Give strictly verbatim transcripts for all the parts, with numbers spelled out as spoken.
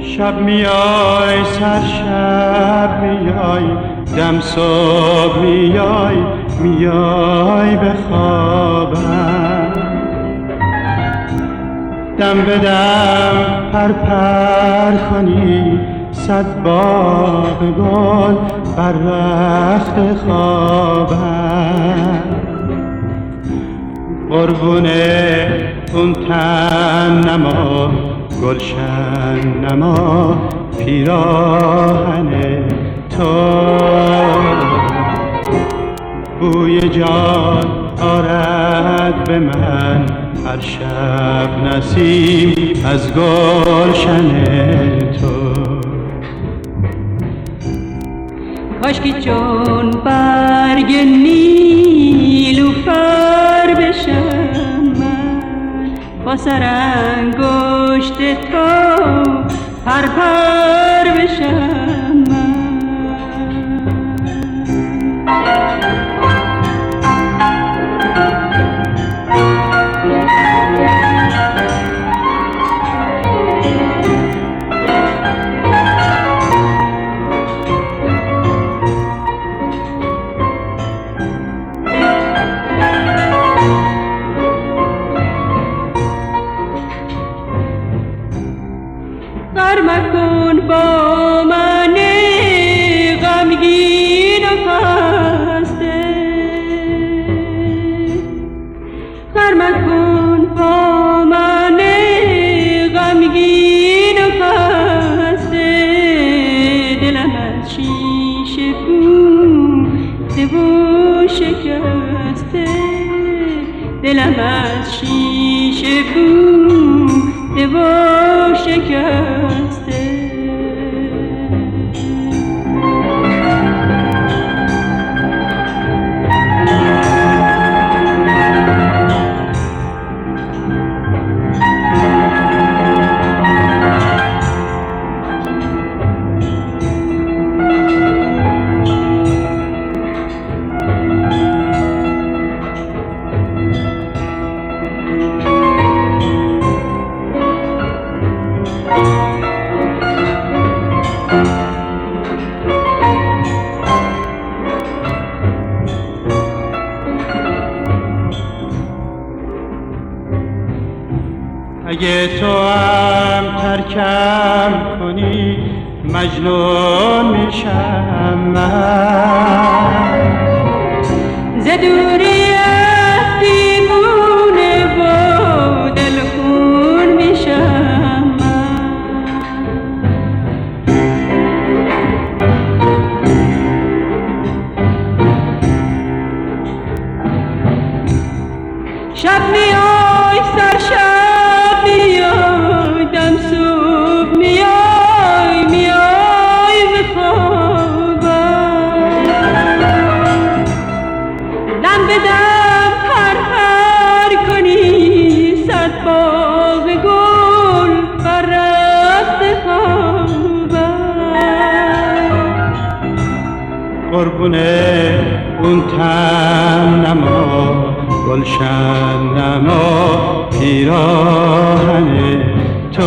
شب میای سرشب میای دم صبح میای میای به خوابم دم به دم پر پر کنی صد باغ گل بر رخت خوابم قربونه اون تن نما گلشن نما پیراهن تو بوی جان آرد به من هر شب نسیم از گلشن تو کاشکی چون برگ نیلوفر بشم من با سرانگشت تو پر پر بشم من غر مکن با من غمگین و خسته غر مکن با من غمگین و خسته دلم از شیشه بوده و شکسته دلم از شیشه بوده و شکسته اگه تو هم ترکم کنی مجنون میشم من ز دوری از دیوونه و دلخون میشم من شب میای سرشب میای دم صبح میای میای به خوابم دم به دم پر پر کنی صد باغ گل بر رخت خوابم قربونه اون تن نما گلشن نما پیراهن تو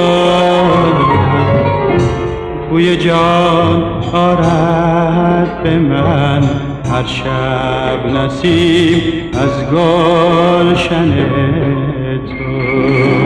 بوی جان آرد به من هر شب نسیم از گلشن تو